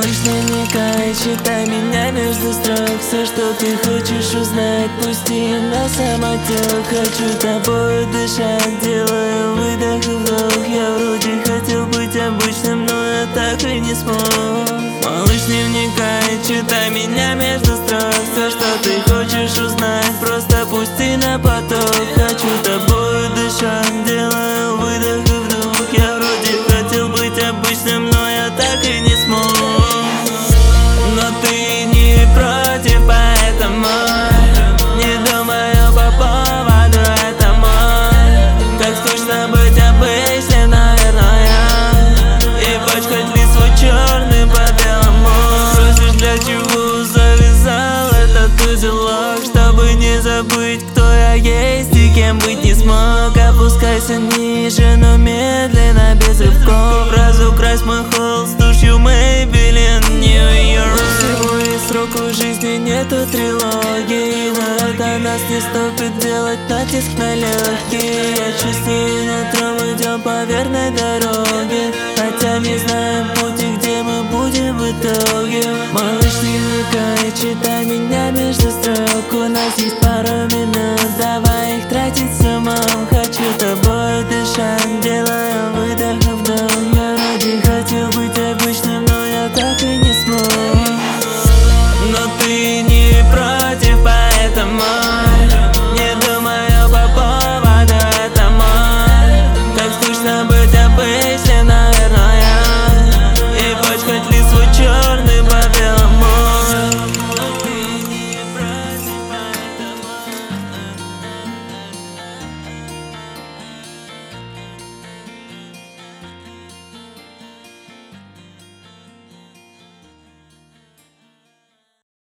Малыш, не вникай, читай меня между строк. Все, что ты хочешь узнать, пусти на самотек. Хочу тобой дышать, делаю выдох и вдох. Я вроде хотел быть обычным, но я так и не смог. Малыш, не вникай, читай меня между строк. Все, что ты хочешь узнать, просто пусти на поток. Хочу тобой дышать, делаю выдох и вдох. Я вроде хотел быть обычным, но я так и не смог. Но ты не против, поэтому не думаю по поводу этому. Как скучно быть обычным, наверное. И пачкать лист свой черный по белому. Спросишь, для чего завязал этот узелок? Чтобы не забыть, кто я есть и кем быть не смог. Опускайся ниже, но медленно, без рывков. Разукрась мой холст тушью Maybelline New York. Всего есть срок, у жизни нету трилогии, но это нас не стопит делать натиск на легкие. Я чувствую, нутром идем по верной дороге, хотя не знаем пути, где мы будем в итоге. Малыш, не вникай, читай меня между строк. У нас есть пару минут, давай их тратить с умом. Хочу тобой дышать, делаю выдох и вдох. Я вроде хотел быть обычным, но я так и не смог.